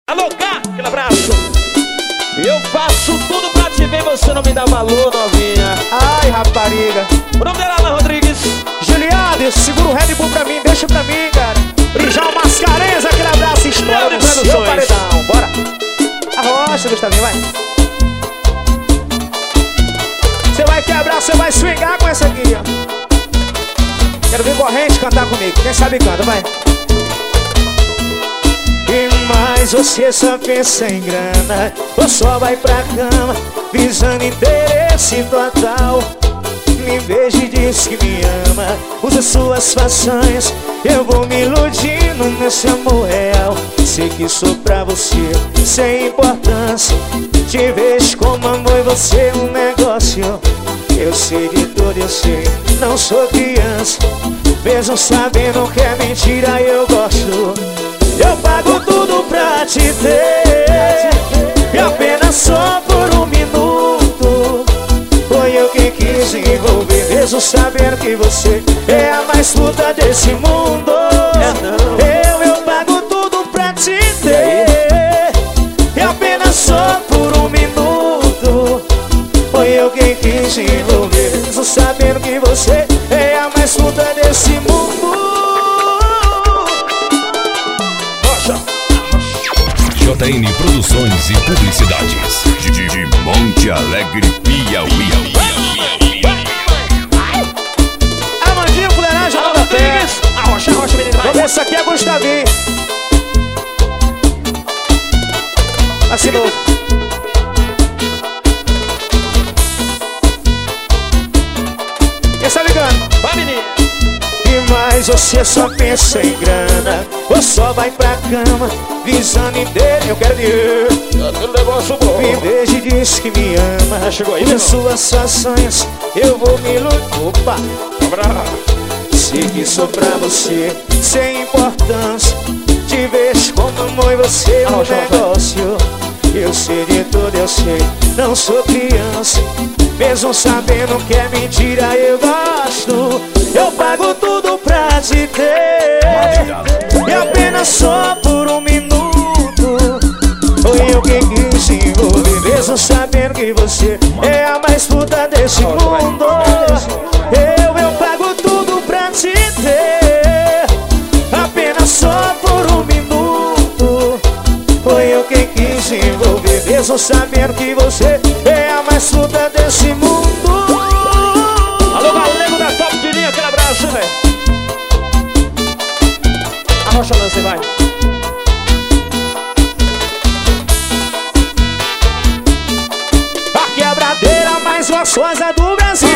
Alô, Gá, aquele abraço. Eu faço tudo pra te ver, você não me dá valor, novinha. Ai, rapariga. O nome dela é Alan Rodrigues. Juliane, segura o Red Bull pra mim, deixa pra mim, cara. Rijal Mascarenhas, aquele abraço, estoura no seu paredão. Bora. Arrocha, Gustavinho, vai. Você vai quebrar, você vai swingar com essa aqui, ó. Quero ver corrente cantar comigo, quem sabe canta, vai. Mas você só pensa em grana, ou só vai pra cama visando interesse total. Me beija e diz que me ama, usa suas façanhas, eu vou me iludindo nesse amor real. Sei que sou pra você sem importância, te vejo como amor e você é um negócio. Eu sei de tudo, eu sei, não sou criança, mesmo sabendo que é mentira eu gosto. Eu pago tudo pra te ter, e apenas só por um minuto. Foi eu quem quis envolver, mesmo sabendo que você é a mais puta desse mundo. Eu pago tudo pra te ter, e apenas só por um minuto. Foi eu quem quis envolver, mesmo sabendo que você é a mais puta desse mundo. JN Produções e Publicidades de Monte Alegre, Piauí. Amandinho, fuleiragem, Alan Rodrigues. Arrocha, menino, vai. Vamos ver, isso aqui é Gustavinho. Assinou. Quem tá ligando? Vai, menino. Mas você só pensa em grana, ou só vai pra cama visando em dele. Eu quero dinheiro. Aquele negócio bom. Me beija e diz que me ama, Chegou aí, nas suas façanhas eu vou me iludir. Opa! Sei que sou pra você sem importância, te vejo como amor e você é um negócio. Eu sei de tudo, eu sei, não sou criança, mesmo sabendo que é mentira eu gosto. Eu pago tudo pra te ter, e apenas só por um minuto. Foi eu quem quis envolver, mesmo sabendo que você é a mais puta desse mundo. Eu pago tudo pra te ter, apenas só por um minuto. Foi eu quem quis envolver, mesmo sabendo que você é a mais puta desse mundo. Alô, galego da Top de Linha, aquele abraço, velho. Arrocha, lance, vai. A quebradeira mais gostosa do Brasil.